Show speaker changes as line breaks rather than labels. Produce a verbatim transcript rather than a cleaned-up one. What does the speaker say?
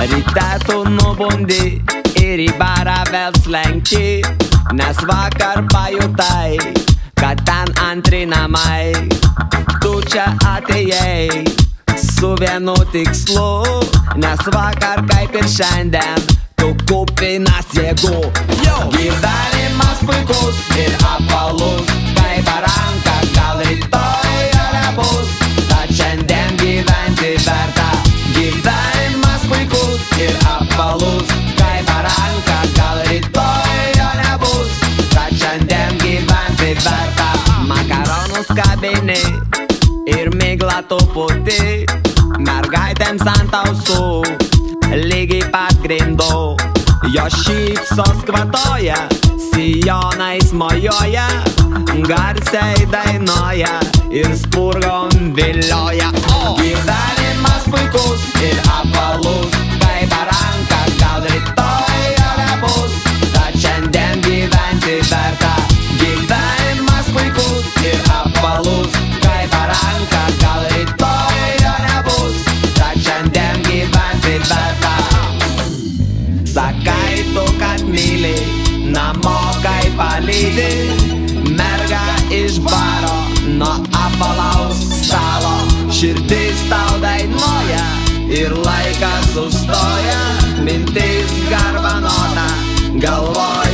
Ryte tu nubundi ir į barą vėl slenki, nes vakar pajutai, kad ten antri namai. Tu čia atėjai su vienu tikslu, nes vakar kaip ir šiandien tu kupinas jėgų. Gyvenimas puikus ir apvalus kaip baranka, gal rytoj jo nebus, tad šiandien gyventi verta. Gyvenimas puikus ir apvalus kaip baranka, gal rytoj jo nebus, tad šiandien gyventi verta. Makaronus kabini ir migla tu puti, mergaitėms ant ausų lygiai pat grindų. Jo šypsos kvatoja, sijonais mojuoja, garsiai dainuoja ir spurgom vilioja. O gyvenimas puikus ir apvalus kaip baranka, gal rytoj jo nebus, tad šiandien gyventi verta. Gyvenimas puikus ir apvalus kaip baranka, gal rytoj jo nebus, tad šiandien gyventi verta. Sakai tu, kad myli, namo kaip palydi, merga iš baro nuo apvalaus stalo. Širdis tau dainuoja ir laikas sustoja, mintis garbanota, galvoja